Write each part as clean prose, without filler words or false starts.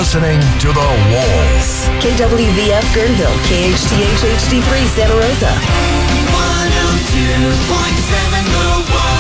listening to The Wolf. KWVF Guerneville, KHTH HD3 Santa Rosa. 102.7 The Wolf.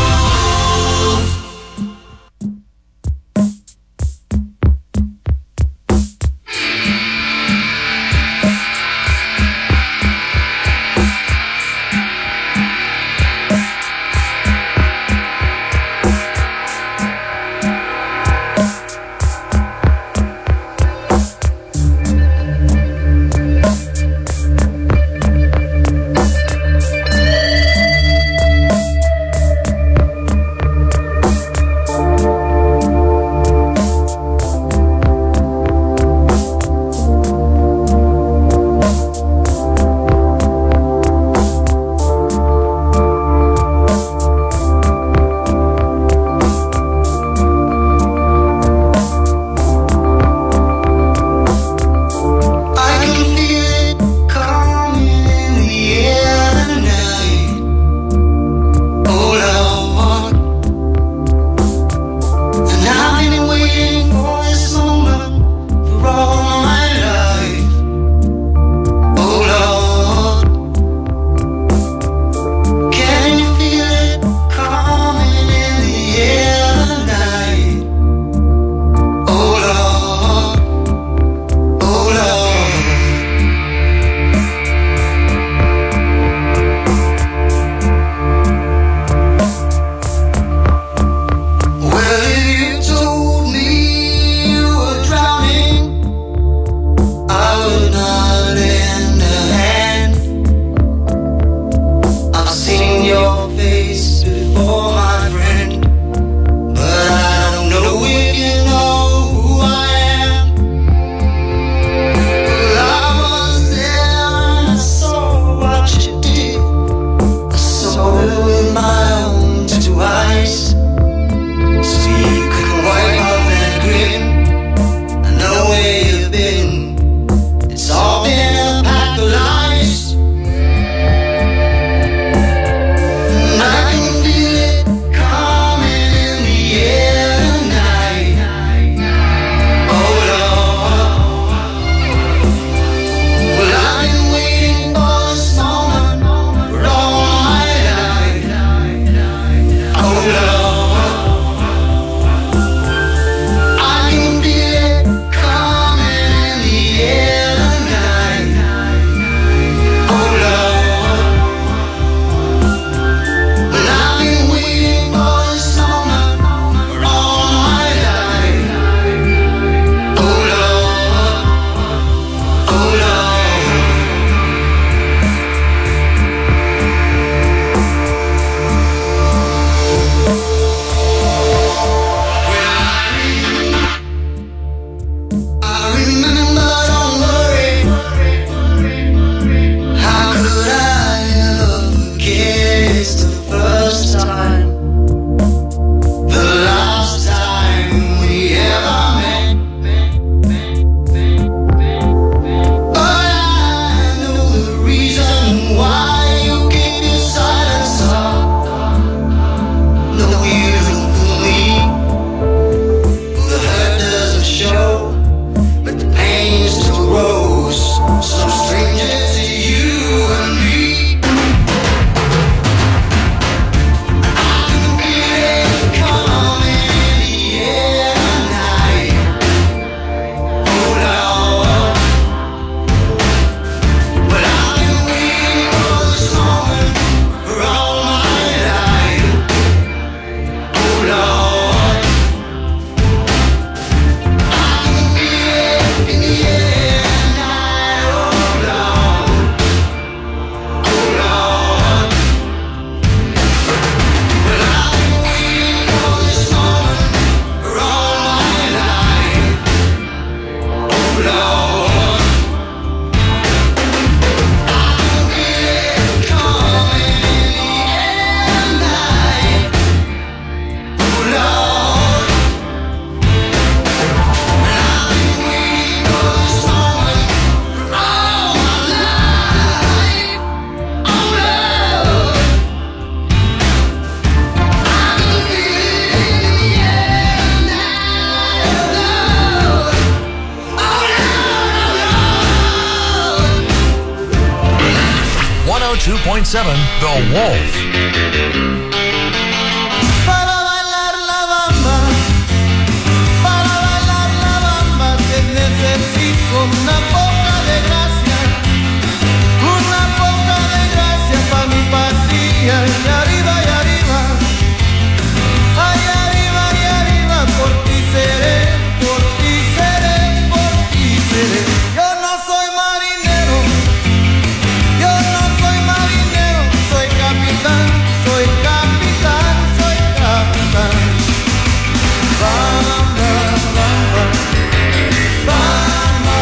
102.7 The Wolf. Para bailar la bamba, que necesito una poca de gracia pa' mi patria. Y arriba, ay, arriba, por ti seré. Yo no soy marinero, soy capitán. Bamba, bamba, bamba,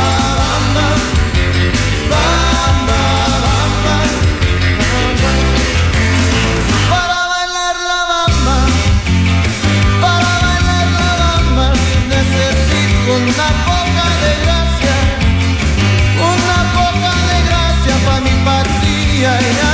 bamba, bamba, bamba. Para bailar la bamba, necesito una poca de gracia pa' mi patria. Y arriba.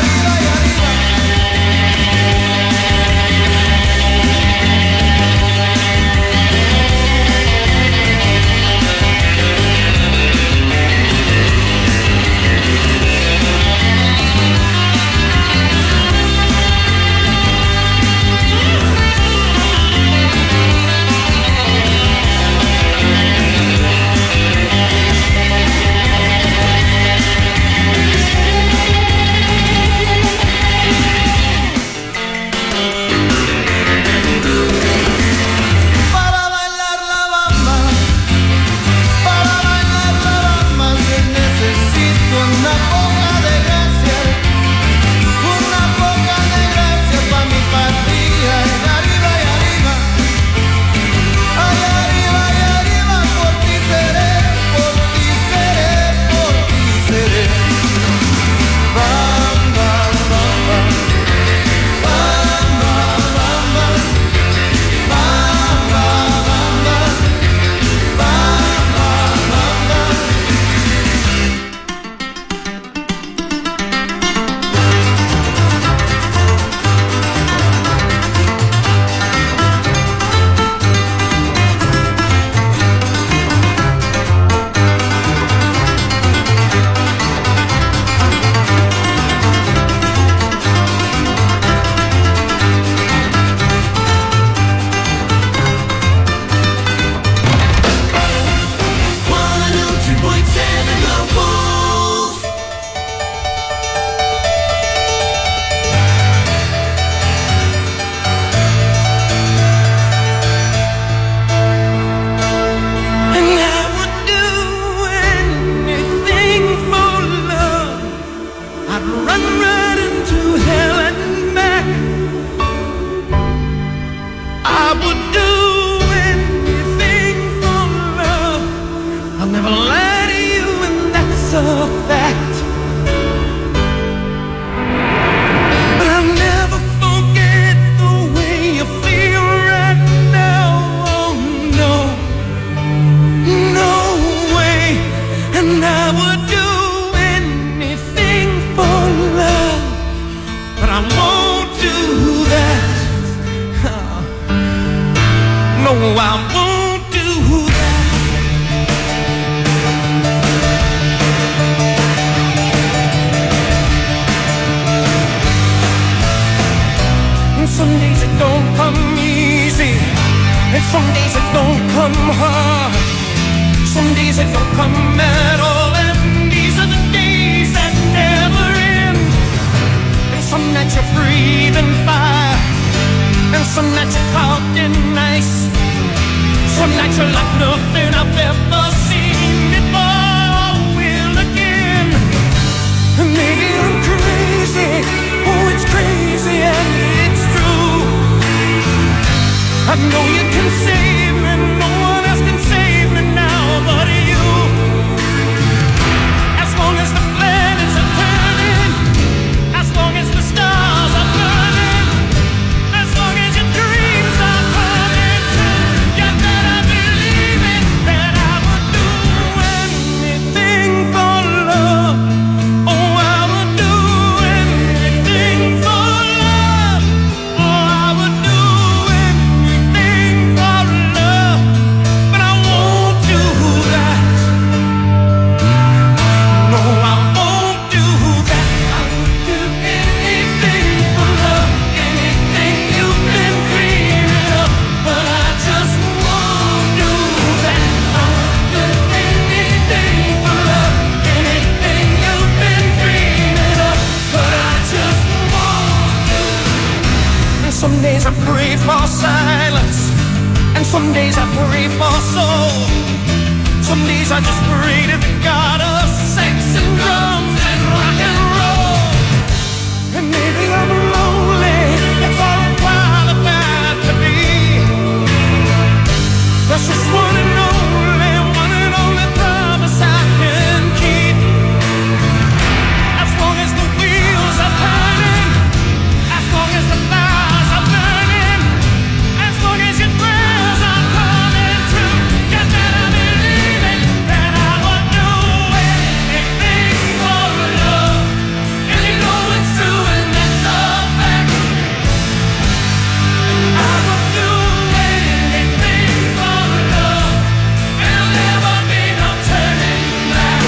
Some days I pray for silence, and some days I pray for soul. Some days I just pray to the God of sex and drums and rock and roll. And maybe I'm lonely, it's all qualified to be. There's just one and only promise I can keep. As long as the wheels are turning, as long as the fires are burning, as long as your prayers are coming true, you better believe it, that I would do anything for love. And you know it's true and that's a fact. I would do anything for love, and there'll never be no turning back.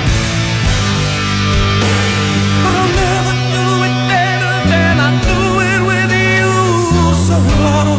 But I'll never do it better than I do it with you. So long,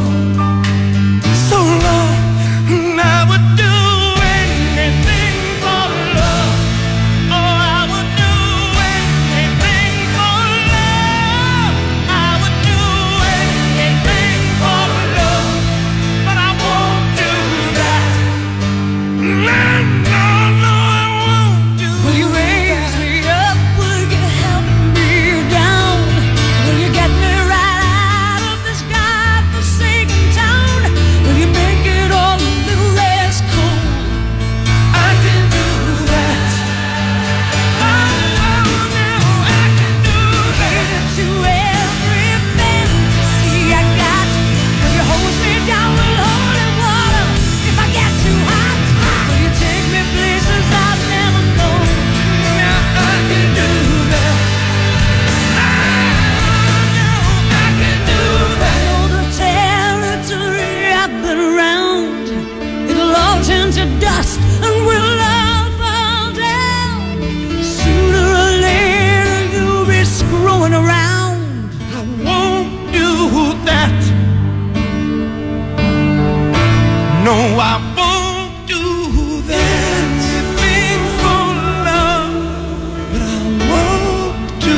and I would do anything for love. Oh, I would do anything for love. I would do anything for love, but I won't do that. No, I won't do. Will you raise me up? Will you help me down? Will you get me right out of this godforsaken town? Will you make it all a little less cold? I can do that. Oh, no, I can do that. To every fantasy I got, will you hold me down with holy water if I get too hot? Will you take me places I've never known? Now I can do that. No, I can do that. I know the territory I've been around. It'll all turn to dust and we'll all fall down. Sooner or later you'll be screwing around. I won't do that. No, I won't do that. Anything for love, but I won't do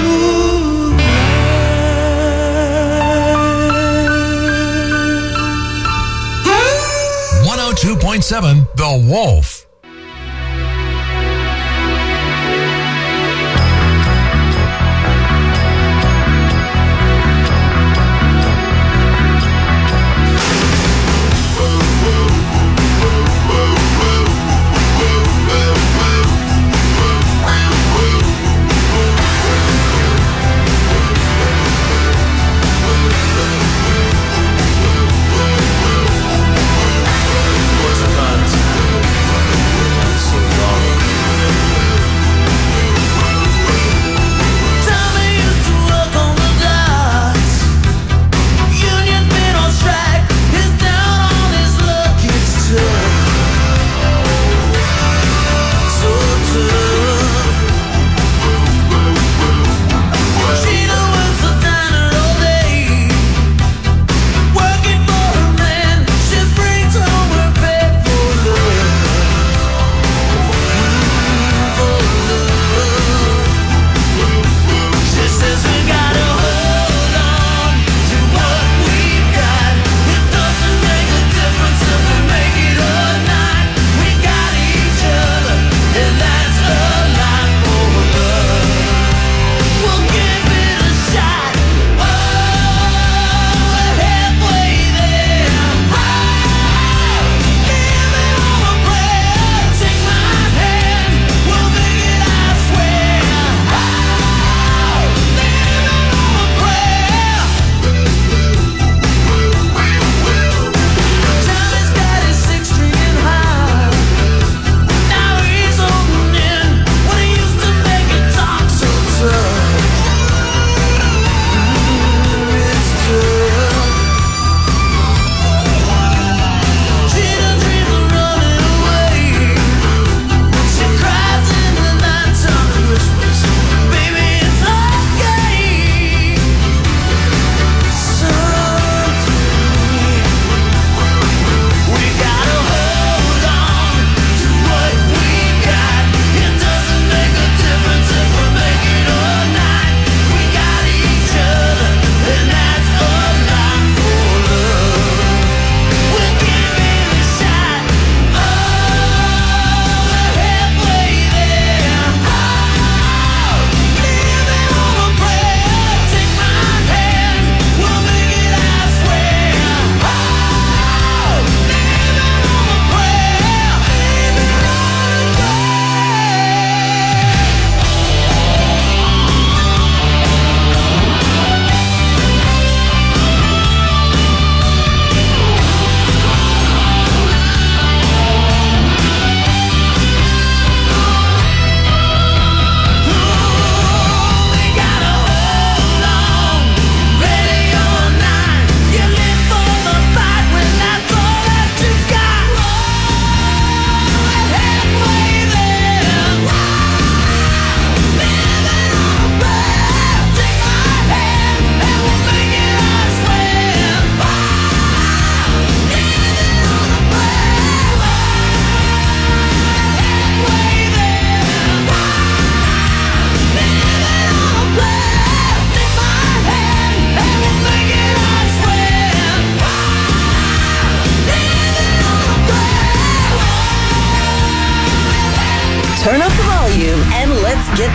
that. 102.7 The Wolf. Once upon a time,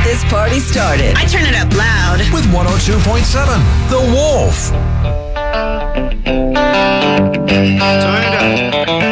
this party started. I turn it up loud. With 102.7 The Wolf. Turn it up.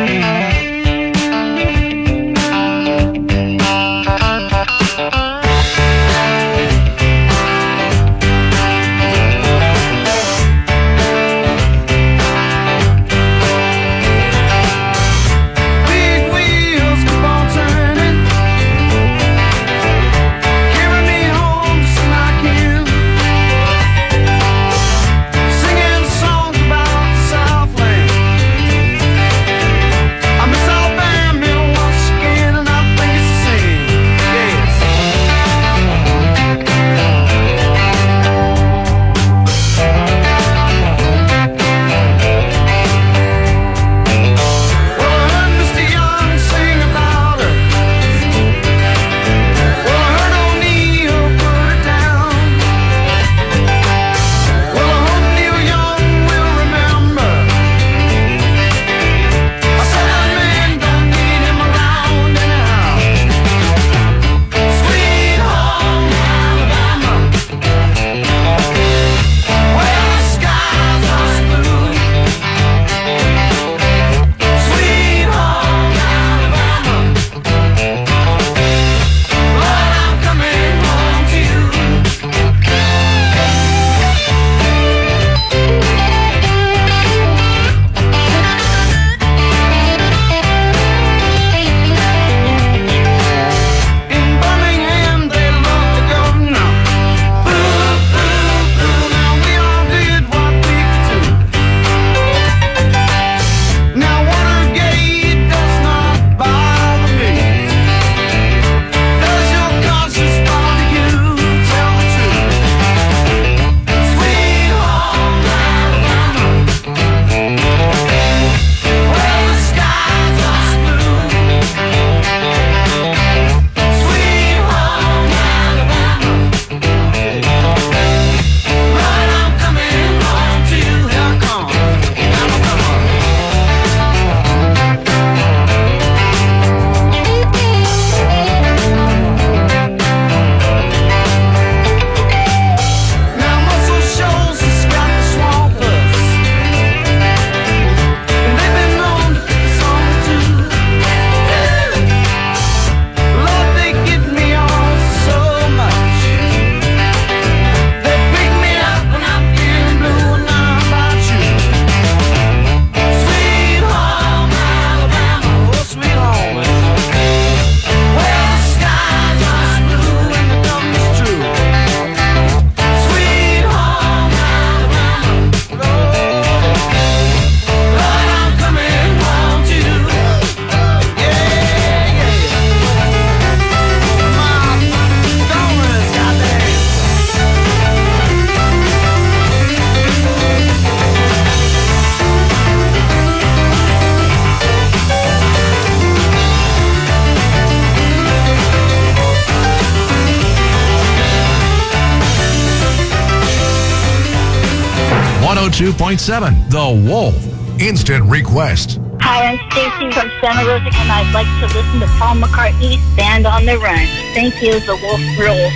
The Wolf. Instant request. Hi, I'm Stacy from Santa Rosa, and I'd like to listen to Paul McCartney's Band on the Run. Thank you, The Wolf rules.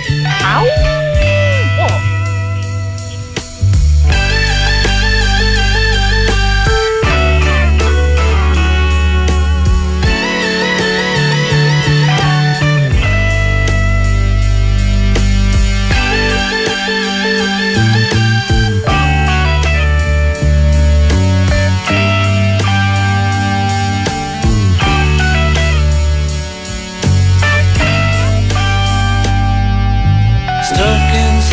Ow! Wolf. Stuck in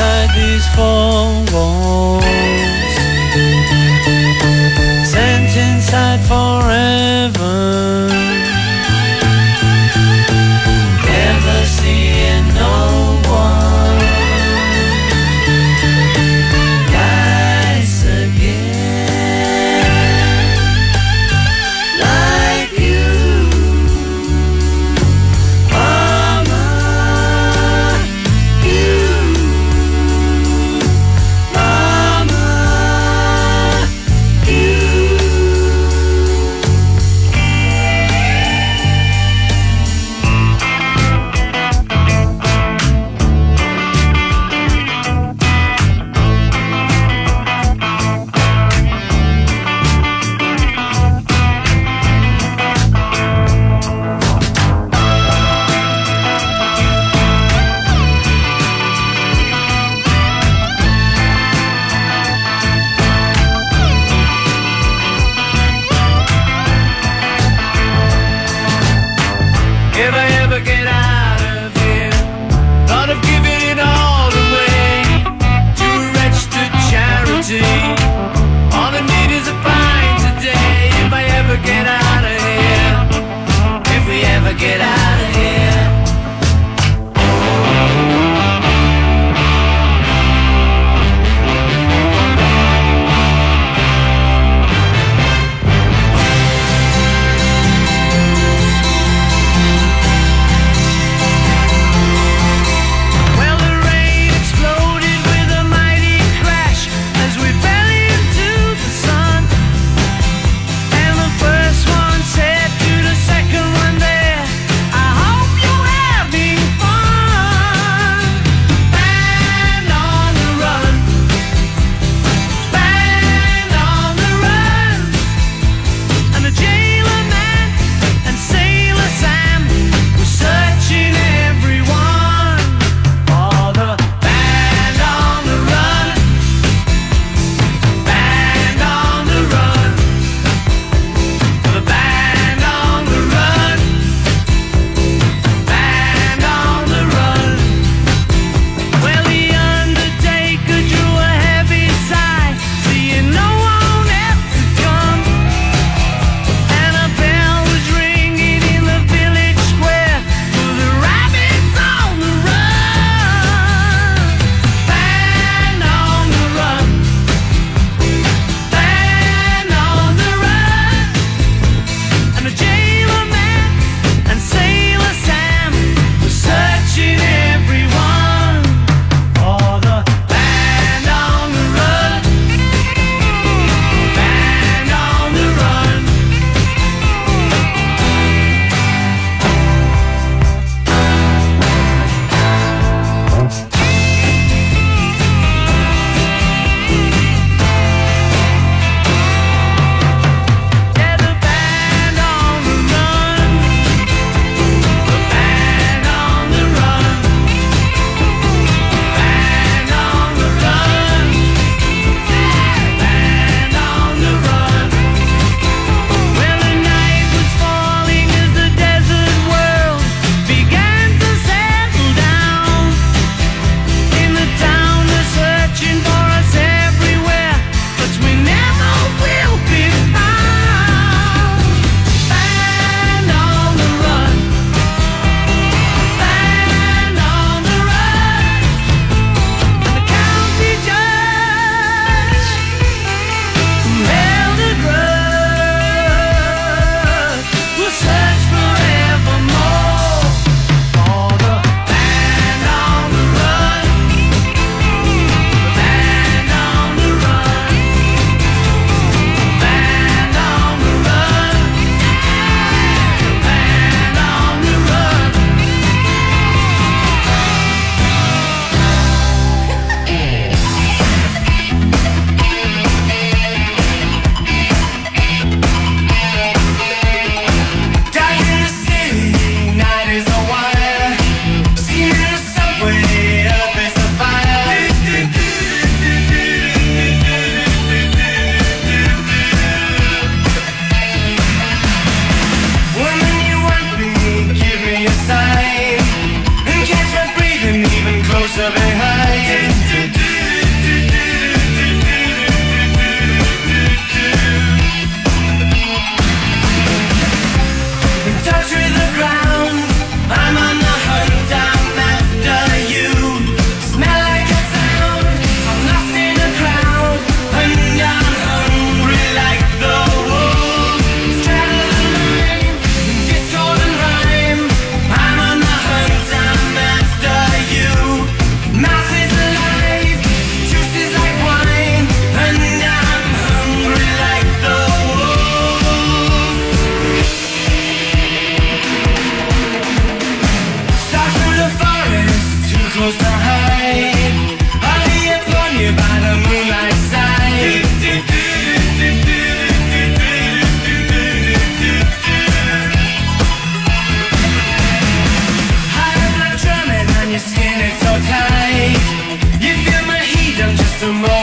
tomorrow.